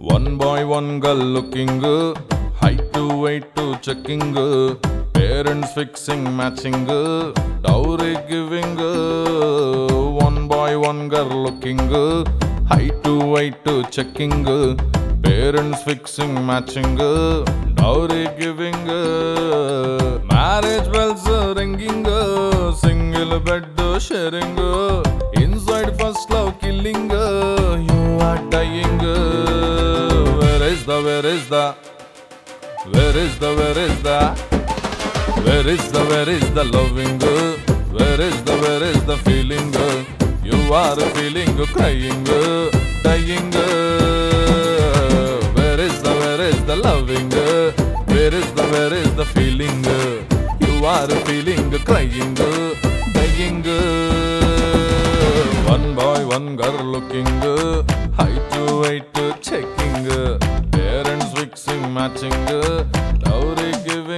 One boy, one girl looking, height to weight to checking, parents fixing, matching, dowry giving. One boy, one girl looking, height to weight to checking, parents fixing, matching, dowry giving. Marriage bells ringing, single bed sharing, inside first love killing, you are dying. Where is the loving? Where is the feeling? You are feeling, crying, dying. Where is the loving? Where is the feeling? You are feeling, crying, dying. One boy, one girl looking, height to weight checking, parents fixing, matching, dowry giving.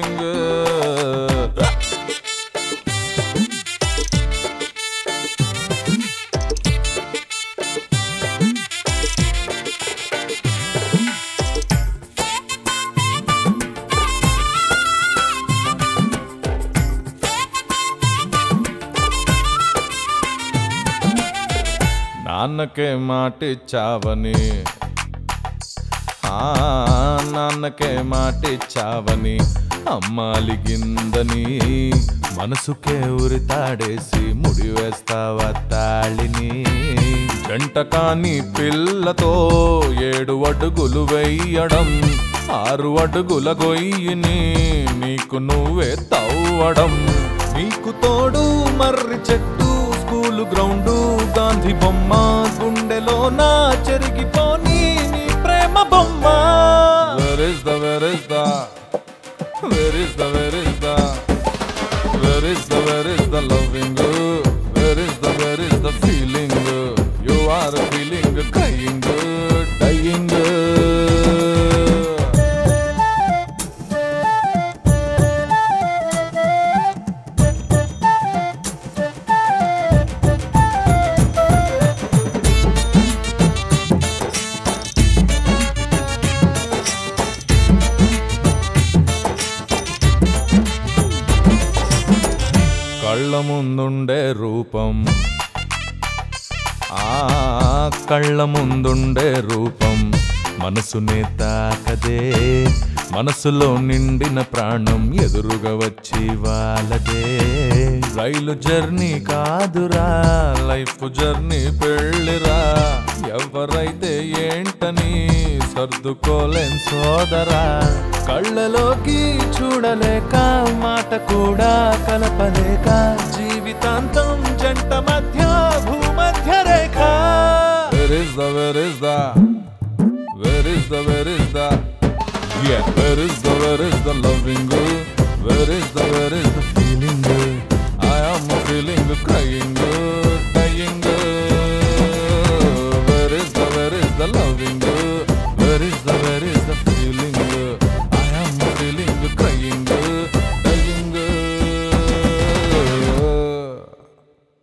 నాన్నకే మాటిచ్చావని, నాన్నకే మాటిచ్చావని, అమ్మాలిగిందని మనసుకే ఉరితాడేసి ముడివేస్తావా తాళిని. జంట కాని పిల్లతో 7 అడుగులు వెయ్యడం, 6 అడుగుల గొయ్యిని నీకు నువ్వే తవ్వడం. నీకు తోడు మర్రి చెట్టు, స్కూలు గ్రౌండు, గాంధీ బొమ్మ, గుండెలో నా చెరిగిపోని నీ ప్రేమ బొమ్మ. Where is the loving? Where is the feeling? You are feeling, crying, dying. కళ్ళ ముందుండే రూపం, కళ్ళ ముందుండే రూపం మనసునే తాకదే. మనసులో నిండిన ప్రాణం ఎదురుగా వచ్చి వాళ్ళదే. రైలు జర్నీ కాదురా, లైఫ్ జర్నీ పెళ్ళిరా. ఎవరైతే ఏంటని సర్దుకోలేం సోదరా. కళ్ళలోకి చూడలేక, మాట కూడా కలపలేక, జీవితాంతం జంట మధ్య భూమధ్య రేఖ. Where is the loving? Where is the feeling? I am feeling, crying, dying.